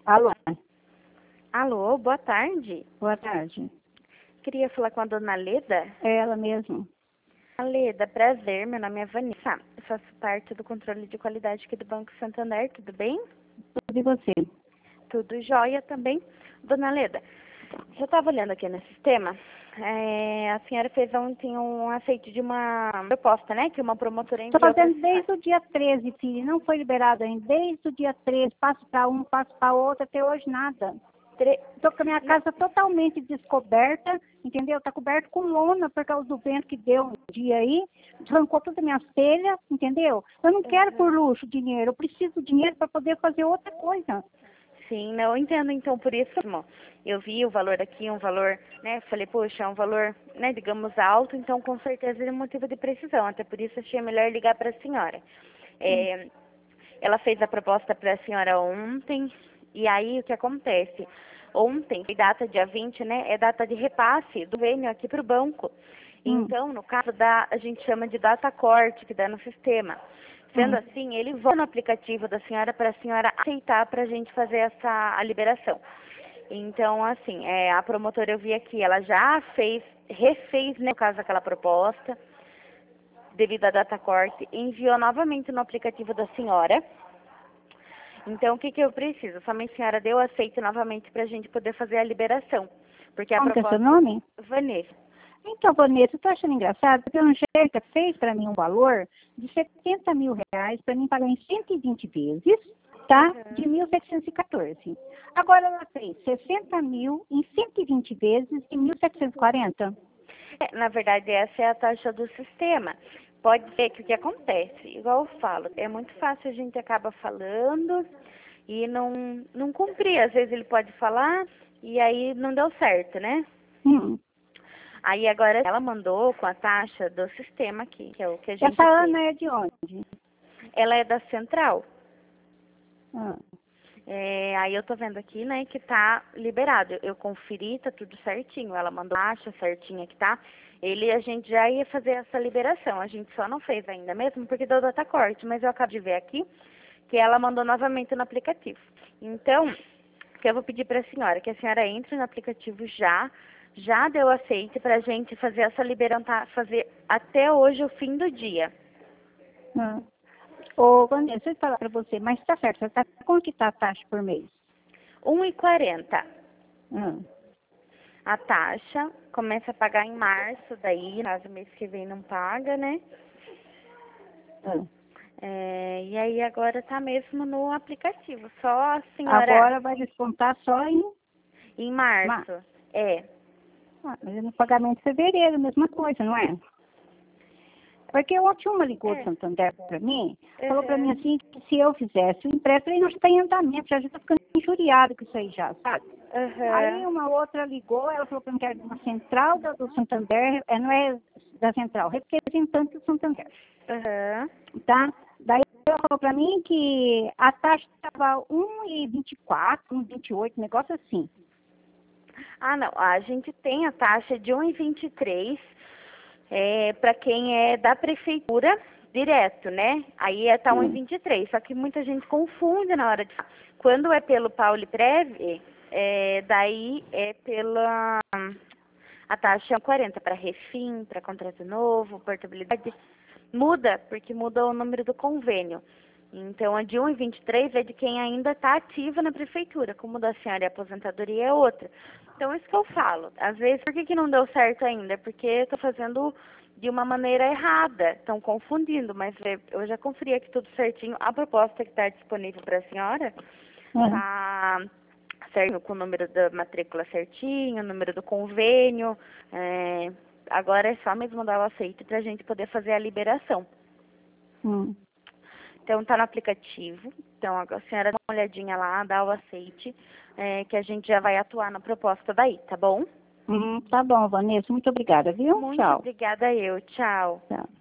Alô, Alô, boa tarde. boa tarde. Queria falar com a dona Leda. É ela mesmo. Leda, prazer, meu nome é Vanessa. Eu faço parte do controle de qualidade aqui do Banco Santander, tudo bem? Tudo e você? Tudo jóia também. Dona Leda, eu estava olhando aqui no sistema, a senhora fez ontem um aceite de uma proposta, né? Que uma promotora Estou enviou para fazendo desde o dia 13, filho. Não foi liberado ainda. Desde o dia 13, passo para um, passo para outro, até hoje nada. Estou com a minha casa totalmente descoberta, entendeu? Está coberto com lona por causa do vento que deu um dia aí. Arrancou todas as minhas telhas, entendeu? Eu não quero por luxo dinheiro. Eu preciso de dinheiro para poder fazer outra coisa. Sim, não, eu entendo, então, por isso, irmão, eu vi o valor aqui, um valor, né, falei, poxa, é um valor, né, digamos, alto, então, com certeza, é um motivo de precisão, até por isso, achei melhor ligar para a senhora. Ela fez a proposta para a senhora ontem, e aí, o que acontece? Ontem, foi data dia 20, né, é data de repasse do convênio aqui para o banco. Então, no caso a gente chama de data corte, que dá no sistema. Sendo assim, ele volta no aplicativo da senhora para a senhora aceitar para a gente fazer a liberação. Então, assim, a promotora eu vi aqui, ela já refez, né, no caso, aquela proposta, devido à data corte, enviou novamente no aplicativo da senhora. Então, o que eu preciso? Somente a senhora deu aceito novamente para a gente poder fazer a liberação. Porque a Como que é proposta... seu nome? Vanessa. Então, Vanessa, eu estou achando engraçado, porque a Angélica fez para mim um valor de R$ 70 mil para mim pagar em 120 vezes, tá? De 1.714. Agora ela fez 60 mil em 120 vezes de 1.740. Na verdade, essa é a taxa do sistema. Pode ser que o que acontece, igual eu falo, é muito fácil, a gente acaba falando e não cumprir. Às vezes ele pode falar e aí não deu certo, né? Aí agora ela mandou com a taxa do sistema aqui, que é o que a gente Essa fez. Ana é de onde? Ela é da Central. Ah. Aí eu tô vendo aqui, né, que tá liberado. Eu conferi, tá tudo certinho. Ela mandou a taxa certinha que tá. A gente já ia fazer essa liberação. A gente só não fez ainda mesmo porque deu data corte. Mas eu acabo de ver aqui que ela mandou novamente no aplicativo. Então, o que eu vou pedir para a senhora? Que a senhora entre no aplicativo já deu aceite pra gente fazer essa liberação, fazer até hoje o fim do dia. Ô, Vanessa, deixa eu falar para você, mas tá certo, quanto que tá a taxa por mês? R$ 1,40. A taxa começa a pagar em março, daí, caso mês que vem não paga, né? E aí agora tá mesmo no aplicativo, só a senhora... Agora vai descontar só em março. Mas no pagamento de fevereiro, mesma coisa, não é? Porque ontem uma ligou do Santander para mim, falou para mim assim, que se eu fizesse o empréstimo, ele não está em andamento, já está ficando injuriado com isso aí já, sabe? Aí uma outra ligou, ela falou para mim que era de uma central do Santander, não é da central, representante do Santander. Tá? Daí ela falou para mim que a taxa estava 1,24, 1,28, negócio assim. Ah, não, a gente tem a taxa de 1,23, para quem é da prefeitura direto, né? Aí tá 1,23, só que muita gente confunde na hora de... Quando é pelo Pauliprev, daí é pela... A taxa é 40 para refim, para contrato novo, portabilidade. Muda, porque muda o número do convênio. Então, a de 1,23 é de quem ainda está ativa na prefeitura, como da senhora e a aposentadoria é outra. Então, isso que eu falo. Às vezes, por que não deu certo ainda? Porque eu estou fazendo de uma maneira errada. Estão confundindo, mas eu já conferi aqui tudo certinho. A proposta que está disponível para a senhora está certo, com o número da matrícula certinho, o número do convênio. Agora é só mesmo dar o aceite para a gente poder fazer a liberação. Então, tá no aplicativo. Então, a senhora dá uma olhadinha lá, dá o aceite, que a gente já vai atuar na proposta daí, tá bom? Tá bom, Vanessa. Muito obrigada, viu? Muito Tchau. obrigada eu. Tchau. Tchau.